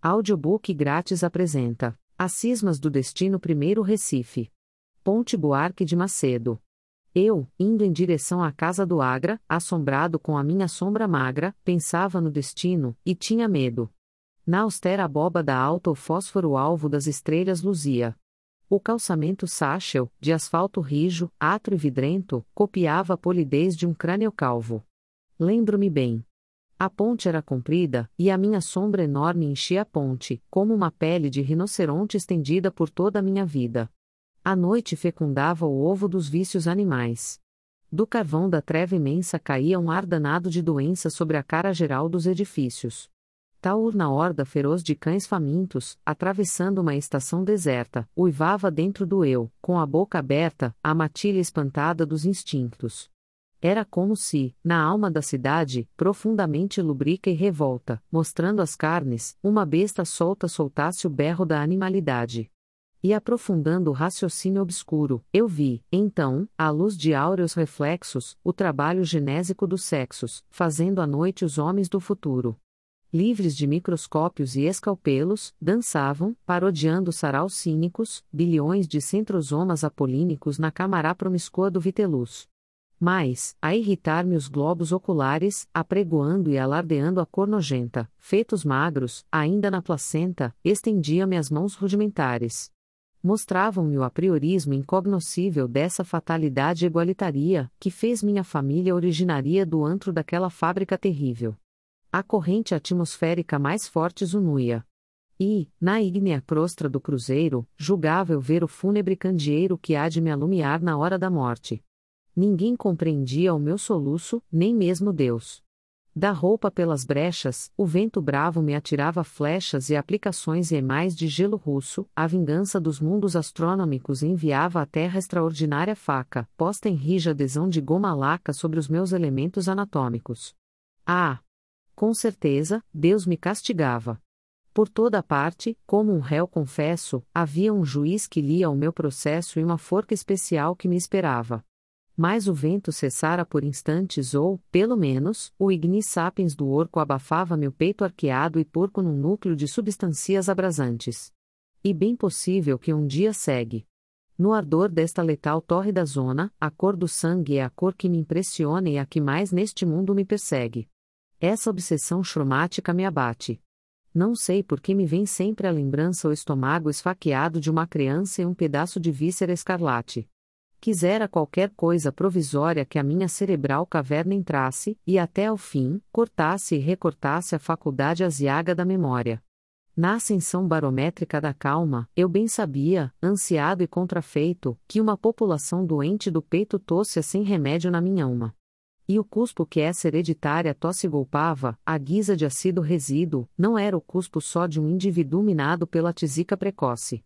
Audiobook grátis apresenta As Cismas do Destino, Primeiro Recife. Ponte Buarque de Macedo. Eu, indo em direção à casa do Agra, assombrado com a minha sombra magra, pensava no destino, e tinha medo. Na austera abóbada alta o fósforo alvo das estrelas luzia. O calçamento sáchel, de asfalto rijo, atro e vidrento, copiava a polidez de um crânio calvo. Lembro-me bem. A ponte era comprida, e a minha sombra enorme enchia a ponte, como uma pele de rinoceronte estendida por toda a minha vida. A noite fecundava o ovo dos vícios animais. Do carvão da treva imensa caía um ar danado de doença sobre a cara geral dos edifícios. Taurna horda feroz de cães famintos, atravessando uma estação deserta, uivava dentro do eu, com a boca aberta, a matilha espantada dos instintos. Era como se, na alma da cidade, profundamente lubrica e revolta, mostrando as carnes, uma besta solta soltasse o berro da animalidade. E aprofundando o raciocínio obscuro, eu vi, então, à luz de áureos reflexos, o trabalho genésico dos sexos, fazendo à noite os homens do futuro. Livres de microscópios e escalpelos, dançavam, parodiando saraus cínicos, bilhões de centrosomas apolínicos na camará promíscua do viteluz. Mas, a irritar-me os globos oculares, apregoando e alardeando a cor nojenta, fetos magros, ainda na placenta, estendiam-me as mãos rudimentares. Mostravam-me o apriorismo incognoscível dessa fatalidade igualitaria, que fez minha família originaria do antro daquela fábrica terrível. A corrente atmosférica mais forte zunuia. E, na ígnea crostra do cruzeiro, julgava eu ver o fúnebre candeeiro que há de me alumiar na hora da morte. Ninguém compreendia o meu soluço, nem mesmo Deus. Da roupa pelas brechas, o vento bravo me atirava flechas e aplicações emais de gelo russo, a vingança dos mundos astronômicos enviava à terra extraordinária faca, posta em rija adesão de goma laca sobre os meus elementos anatômicos. Ah! Com certeza, Deus me castigava. Por toda parte, como um réu confesso, havia um juiz que lia o meu processo e uma forca especial que me esperava. Mas o vento cessara por instantes ou, pelo menos, o ignis sapiens do orco abafava meu peito arqueado e porco num núcleo de substâncias abrasantes. E bem possível que um dia segue. No ardor desta letal torre da zona, a cor do sangue é a cor que me impressiona e a que mais neste mundo me persegue. Essa obsessão chromática me abate. Não sei por que me vem sempre à lembrança o estômago esfaqueado de uma criança e um pedaço de víscera escarlate. Quisera qualquer coisa provisória que a minha cerebral caverna entrasse, e até ao fim, cortasse e recortasse a faculdade aziaga da memória. Na ascensão barométrica da calma, eu bem sabia, ansiado e contrafeito, que uma população doente do peito tossia sem remédio na minha alma. E o cuspo que essa hereditária tosse golpava, à guisa de assíduo resíduo, não era o cuspo só de um indivíduo minado pela tisica precoce.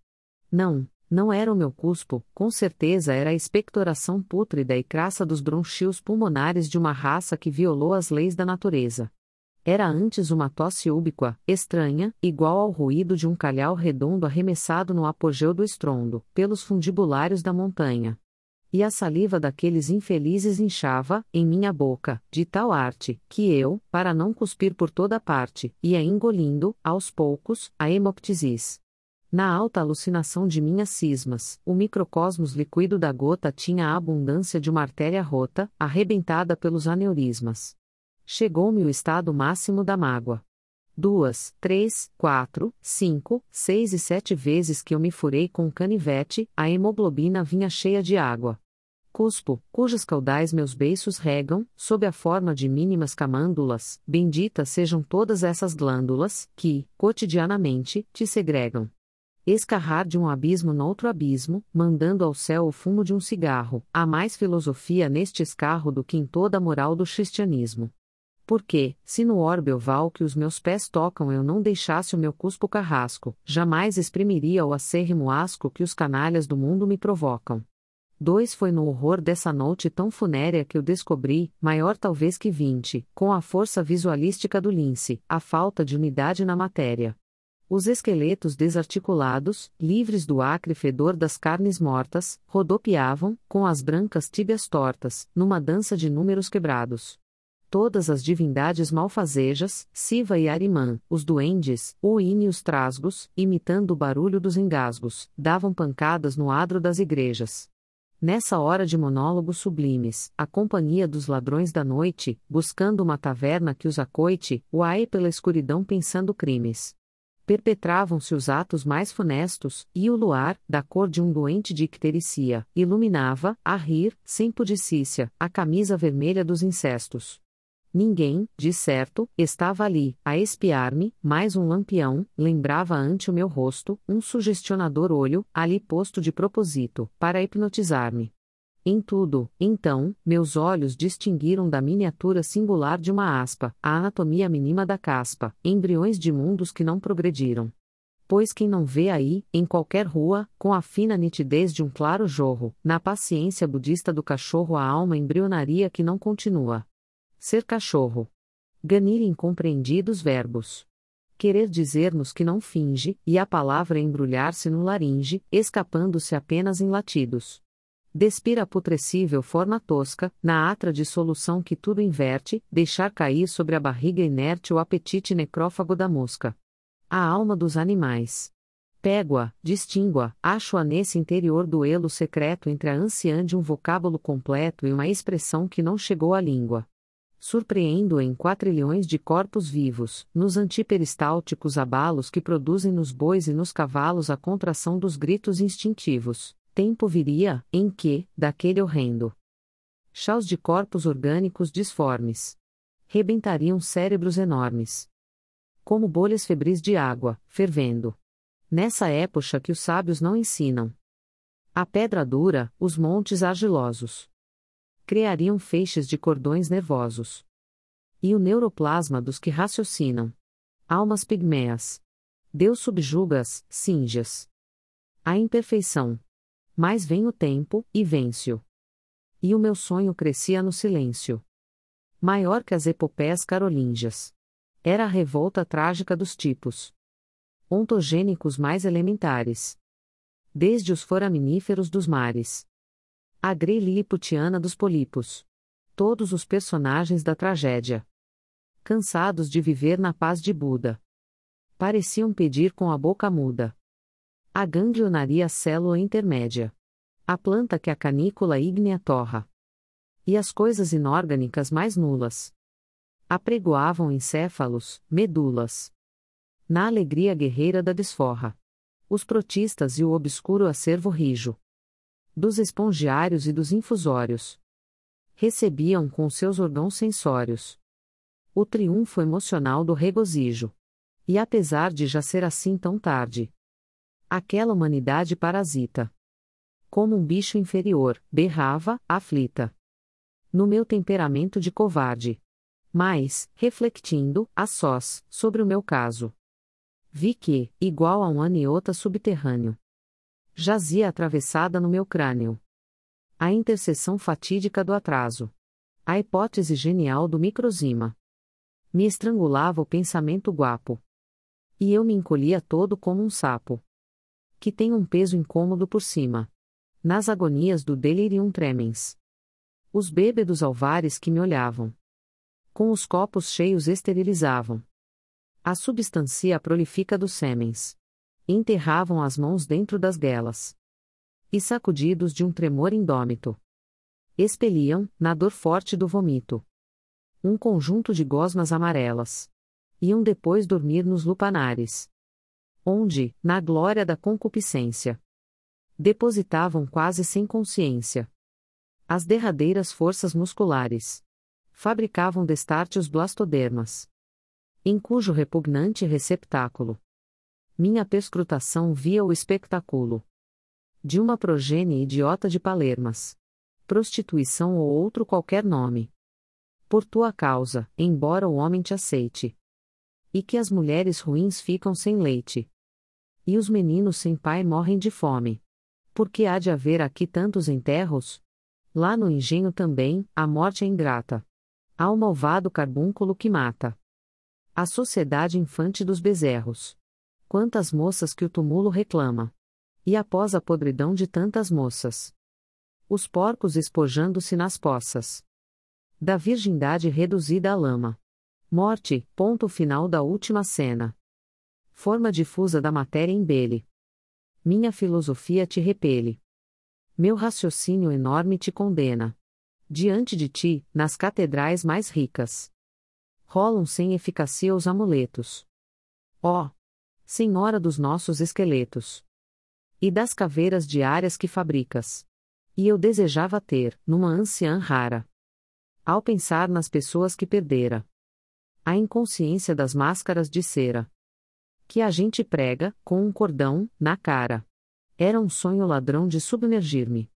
Não era o meu cuspo, com certeza era a expectoração pútrida e crassa dos bronquíolos pulmonares de uma raça que violou as leis da natureza. Era antes uma tosse ubíqua, estranha, igual ao ruído de um calhau redondo arremessado no apogeu do estrondo, pelos fundibulários da montanha. E a saliva daqueles infelizes inchava, em minha boca, de tal arte, que eu, para não cuspir por toda parte, ia engolindo, aos poucos, a hemoptisis. Na alta alucinação de minhas cismas, o microcosmos líquido da gota tinha a abundância de uma artéria rota, arrebentada pelos aneurismas. Chegou-me o estado máximo da mágoa. 2, 3, 4, 5, 6 e 7 vezes que eu me furei com um canivete, a hemoglobina vinha cheia de água. Cuspo, cujas caudais meus beiços regam, sob a forma de mínimas camândulas, benditas sejam todas essas glândulas, que, cotidianamente, te segregam. Escarrar de um abismo noutro abismo, mandando ao céu o fumo de um cigarro, há mais filosofia neste escarro do que em toda a moral do cristianismo. Porque, se no orbe oval que os meus pés tocam eu não deixasse o meu cuspo carrasco, jamais exprimiria o acérrimo asco que os canalhas do mundo me provocam. 2 Foi no horror dessa noite tão funérea que eu descobri, maior talvez que 20, com a força visualística do lince, a falta de unidade na matéria. Os esqueletos desarticulados, livres do acre fedor das carnes mortas, rodopiavam, com as brancas tíbias tortas, numa dança de números quebrados. Todas as divindades malfazejas, Siva e Arimã, os duendes, Uine e os trasgos, imitando o barulho dos engasgos, davam pancadas no adro das igrejas. Nessa hora de monólogos sublimes, a companhia dos ladrões da noite, buscando uma taverna que os acoite, uai pela escuridão pensando crimes. Perpetravam-se os atos mais funestos, e o luar, da cor de um doente de ictericia, iluminava, a rir, sem pudicícia, a camisa vermelha dos incestos. Ninguém, de certo, estava ali, a espiar-me, mais um lampião, lembrava ante o meu rosto, um sugestionador olho, ali posto de propósito, para hipnotizar-me. Em tudo, então, meus olhos distinguiram da miniatura singular de uma aspa, a anatomia mínima da caspa, embriões de mundos que não progrediram. Pois quem não vê aí, em qualquer rua, com a fina nitidez de um claro jorro, na paciência budista do cachorro a alma embrionaria que não continua. Ser cachorro. Ganir incompreendidos verbos. Querer dizer-nos que não finge, e a palavra embrulhar-se no laringe, escapando-se apenas em latidos. Despir a putrescível forma tosca, na atra dissolução que tudo inverte, deixar cair sobre a barriga inerte o apetite necrófago da mosca. A alma dos animais. Pego-a, distingo-a, acho-a nesse interior do elo secreto entre a anciã de um vocábulo completo e uma expressão que não chegou à língua. Surpreendo em quatrilhões de corpos vivos, nos antiperistálticos abalos que produzem nos bois e nos cavalos a contração dos gritos instintivos, tempo viria, em que, daquele horrendo chaos de corpos orgânicos disformes, rebentariam cérebros enormes, como bolhas febris de água, fervendo. Nessa época que os sábios não ensinam. A pedra dura, os montes argilosos. Criariam feixes de cordões nervosos. E o neuroplasma dos que raciocinam. Almas pigmeas. Deus subjugas, cinjas. A imperfeição. Mas vem o tempo, e vence-o. E o meu sonho crescia no silêncio. Maior que as epopeias carolíngias. Era a revolta trágica dos tipos ontogênicos mais elementares. Desde os foraminíferos dos mares. A grei liliputiana dos polipos. Todos os personagens da tragédia. Cansados de viver na paz de Buda. Pareciam pedir com a boca muda. A ganglionaria célula intermédia. A planta que a canícula ígnea torra. E as coisas inorgânicas mais nulas. Apregoavam encéfalos, medulas. Na alegria guerreira da desforra. Os protistas e o obscuro acervo rijo. Dos espongiários e dos infusórios. Recebiam com seus órgãos sensórios o triunfo emocional do regozijo. E apesar de já ser assim tão tarde, aquela humanidade parasita, como um bicho inferior, berrava, aflita, no meu temperamento de covarde. Mas, refletindo, a sós, sobre o meu caso, vi que, igual a um aniota subterrâneo, jazia atravessada no meu crânio a interseção fatídica do atraso. A hipótese genial do microzima. Me estrangulava o pensamento guapo. E eu me encolhia todo como um sapo, que tem um peso incômodo por cima. Nas agonias do delirium tremens. Os bêbedos alvares que me olhavam, com os copos cheios esterilizavam a substância prolífica dos sêmens. Enterravam as mãos dentro das guelas. E sacudidos de um tremor indômito, expeliam, na dor forte do vomito, um conjunto de gosmas amarelas. Iam depois dormir nos lupanares, onde, na glória da concupiscência, depositavam quase sem consciência as derradeiras forças musculares. Fabricavam destárteos blastodermas, em cujo repugnante receptáculo minha perscrutação via o espectáculo de uma progênie idiota de palermas, prostituição ou outro qualquer nome. Por tua causa, embora o homem te aceite. E que as mulheres ruins ficam sem leite. E os meninos sem pai morrem de fome. Porque há de haver aqui tantos enterros? Lá no engenho também, a morte é ingrata. Há o malvado carbúnculo que mata. A sociedade infante dos bezerros. Quantas moças que o túmulo reclama. E após a podridão de tantas moças, os porcos espojando-se nas poças. Da virgindade reduzida à lama. Morte, ponto final da última cena. Forma difusa da matéria embele. Minha filosofia te repele. Meu raciocínio enorme te condena. Diante de ti, nas catedrais mais ricas, rolam sem eficácia os amuletos. Ó, Senhora dos nossos esqueletos! E das caveiras diárias que fabricas. E eu desejava ter, numa anciã rara. Ao pensar nas pessoas que perdera. A inconsciência das máscaras de cera. Que a gente prega, com um cordão, na cara. Era um sonho ladrão de submergir-me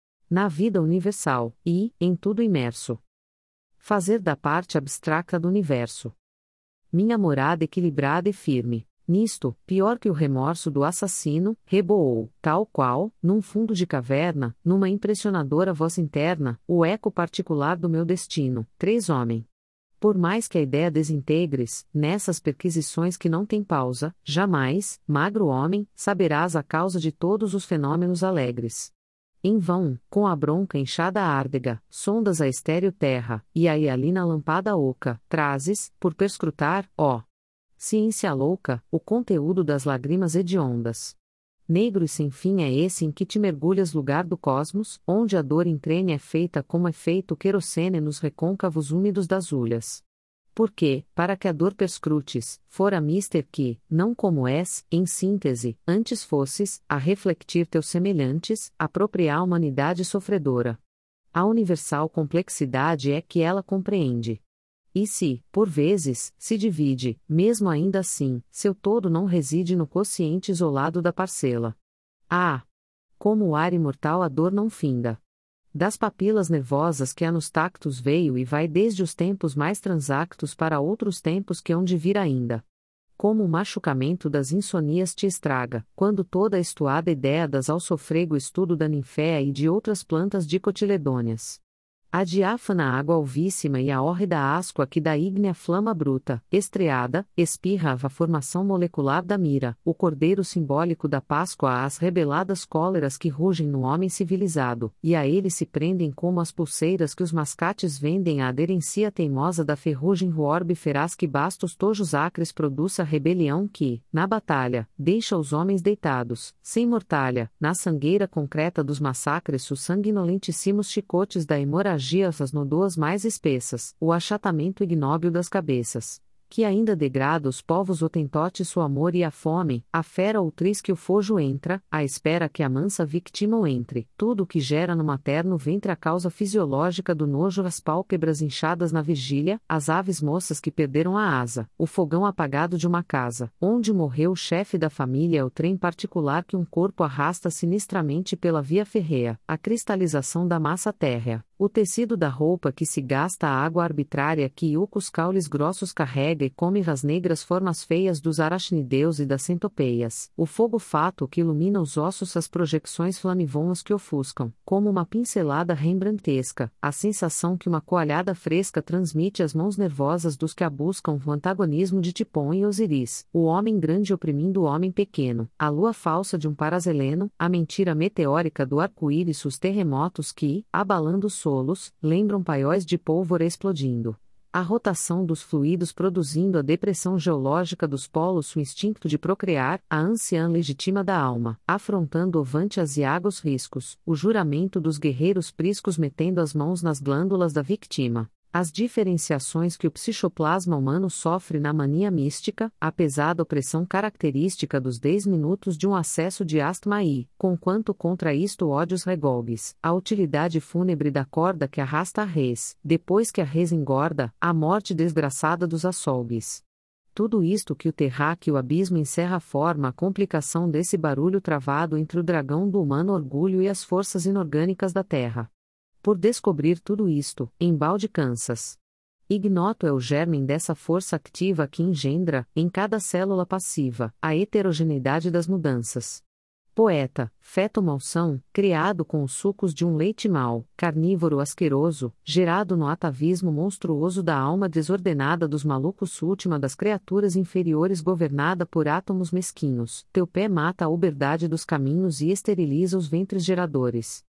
na vida universal, e, em tudo imerso. Fazer da parte abstracta do universo minha morada equilibrada e firme. Nisto, pior que o remorso do assassino, reboou, tal qual, num fundo de caverna, numa impressionadora voz interna, o eco particular do meu destino, três homem. Por mais que a ideia desintegres, nessas perquisições que não têm pausa, jamais, magro homem, saberás a causa de todos os fenômenos alegres. Em vão, com a bronca inchada árdega, sondas a estéril terra, e a hialina lampada oca, trazes, por perscrutar, ó ciência louca, o conteúdo das lágrimas hediondas. Negro e sem fim é esse em que te mergulhas lugar do cosmos, onde a dor entrene é feita como é feito o querosene nos recôncavos úmidos das ulhas. Porque, para que a dor perscrutes, fora mister que, não como és, em síntese, antes fosses, a reflectir teus semelhantes, apropriar a humanidade sofredora. A universal complexidade é que ela compreende. E se, por vezes, se divide, mesmo ainda assim, seu todo não reside no quociente isolado da parcela. Ah! Como o ar imortal a dor não finda. Das papilas nervosas que há nos tactos veio e vai desde os tempos mais transactos para outros tempos que hão de vir ainda. Como o machucamento das insonias te estraga, quando toda a estuada ideia das ao sofrego estudo da ninféa e de outras plantas dicotiledôneas. A diáfana água alvíssima e a hórrida áscua que da ígnea flama bruta, estreada, espirra a formação molecular da mira, o cordeiro simbólico da Páscoa às rebeladas cóleras que rugem no homem civilizado, e a ele se prendem como as pulseiras que os mascates vendem à aderencia teimosa da ferrugem ruorbe feraz que bastos tojos acres produz a rebelião que, na batalha, deixa os homens deitados, sem mortalha, na sangueira concreta dos massacres os sanguinolentíssimos chicotes da hemorragia as nodoas mais espessas, o achatamento ignóbil das cabeças, que ainda degrada os povos otentotes o amor e a fome, a fera outriz que o fojo entra, à espera que a mansa vítima o entre, tudo o que gera no materno ventre a causa fisiológica do nojo as pálpebras inchadas na vigília, as aves moças que perderam a asa, o fogão apagado de uma casa, onde morreu o chefe da família o trem particular que um corpo arrasta sinistramente pela via férrea, a cristalização da massa térrea. O tecido da roupa que se gasta a água arbitrária que Iucos caules grossos carrega e come as negras formas feias dos arachnideus e das centopeias, o fogo fato que ilumina os ossos as projecções flamivões que ofuscam, como uma pincelada rembrandtesca, a sensação que uma coalhada fresca transmite às mãos nervosas dos que a buscam o antagonismo de Tipon e Osiris, o homem grande oprimindo o homem pequeno, a lua falsa de um parazeleno, a mentira meteórica do arco-íris os terremotos que, abalando os solos, lembram paióis de pólvora explodindo. A rotação dos fluidos produzindo a depressão geológica dos polos o instinto de procriar, a anciã legítima da alma, afrontando ovante as iagos riscos, o juramento dos guerreiros priscos metendo as mãos nas glândulas da vítima. As diferenciações que o psichoplasma humano sofre na mania mística, a pesada opressão característica dos 10 minutos de um acesso de asma e, conquanto contra isto ódios regolgues, a utilidade fúnebre da corda que arrasta a res, depois que a res engorda, a morte desgraçada dos açougues. Tudo isto que o terráqueo abismo encerra forma a complicação desse barulho travado entre o dragão do humano orgulho e as forças inorgânicas da terra. Por descobrir tudo isto, embalde cansas. Ignoto é o germen dessa força ativa que engendra, em cada célula passiva, a heterogeneidade das mudanças. Poeta, feto malsão, criado com os sucos de um leite mau, carnívoro asqueroso, gerado no atavismo monstruoso da alma desordenada dos malucos última das criaturas inferiores governada por átomos mesquinhos, teu pé mata a uberdade dos caminhos e esteriliza os ventres geradores.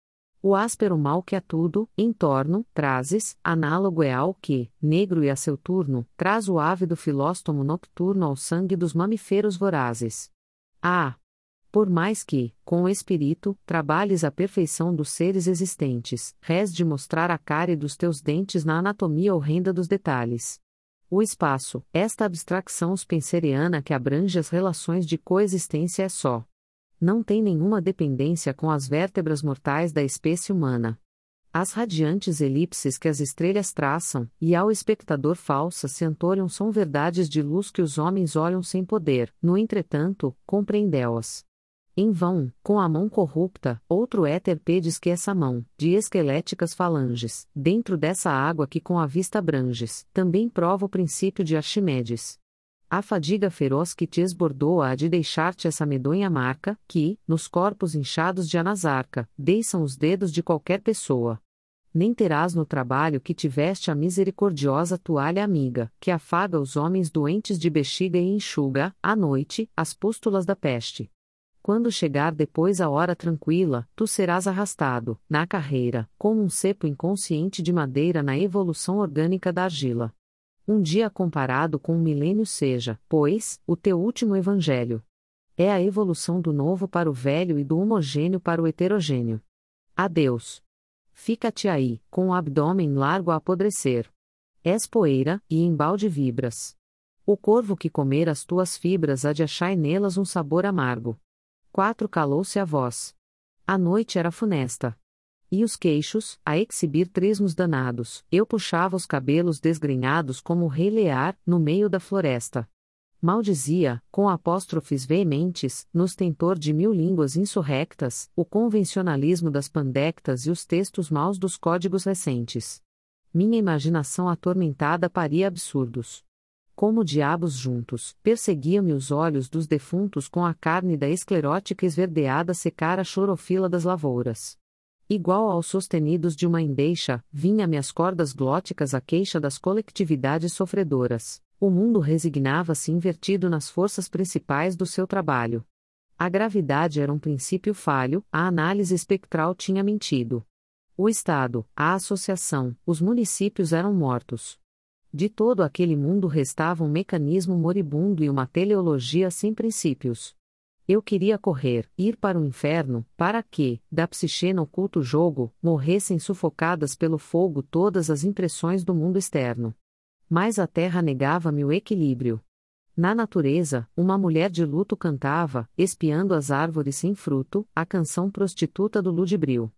O áspero mal que a tudo, em torno, trazes, análogo é ao que, negro e a seu turno, traz o ávido filóstomo nocturno ao sangue dos mamíferos vorazes. Ah! Por mais que, com o espírito, trabalhes a perfeição dos seres existentes, res de mostrar a cárie dos teus dentes na anatomia horrenda dos detalhes. O espaço, esta abstracção spenceriana que abrange as relações de coexistência é só. Não tem nenhuma dependência com as vértebras mortais da espécie humana. As radiantes elipses que as estrelas traçam, e ao espectador falsas se antoriam são verdades de luz que os homens olham sem poder, no entretanto, compreendê-las. Em vão, com a mão corrupta, outro éter pedes que essa mão, de esqueléticas falanges, dentro dessa água que com a vista abranges, também prova o princípio de Arquimedes. A fadiga feroz que te esbordou há de deixar-te essa medonha marca, que, nos corpos inchados de anasarca, deixam os dedos de qualquer pessoa. Nem terás no trabalho que tiveste a misericordiosa toalha amiga, que afaga os homens doentes de bexiga e enxuga, à noite, as pústulas da peste. Quando chegar depois a hora tranquila, tu serás arrastado, na carreira, como um cepo inconsciente de madeira na evolução orgânica da argila. Um dia comparado com um milênio seja, pois, o teu último evangelho. É a evolução do novo para o velho e do homogêneo para o heterogêneo. Adeus. Fica-te aí, com o abdômen largo a apodrecer. És poeira, e embalde vibras. O corvo que comer as tuas fibras há de achar nelas um sabor amargo. 4 Calou-se a voz. A noite era funesta. E os queixos, a exibir trismos danados, eu puxava os cabelos desgrenhados como o rei Lear, no meio da floresta. Maldizia, com apóstrofes veementes, nos tentor de 1000 línguas insurrectas, o convencionalismo das pandectas e os textos maus dos códigos recentes. Minha imaginação atormentada paria absurdos. Como diabos juntos, perseguiam-me os olhos dos defuntos com a carne da esclerótica esverdeada secar a chorofila das lavouras. Igual aos sostenidos de uma endeixa, vinha-me às cordas glóticas a queixa das coletividades sofredoras. O mundo resignava-se invertido nas forças principais do seu trabalho. A gravidade era um princípio falho, a análise espectral tinha mentido. O Estado, a associação, os municípios eram mortos. De todo aquele mundo restava um mecanismo moribundo e uma teleologia sem princípios. Eu queria correr, ir para o inferno, para que, da psique no oculto jogo, morressem sufocadas pelo fogo todas as impressões do mundo externo. Mas a terra negava-me o equilíbrio. Na natureza, uma mulher de luto cantava, espiando as árvores sem fruto, a canção prostituta do ludibrio.